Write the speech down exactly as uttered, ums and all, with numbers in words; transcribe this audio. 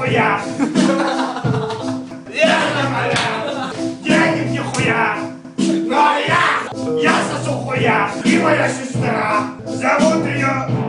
нихуя. Денег нихуя. Но я, я сосу хуя. И моя сестра, зовут ее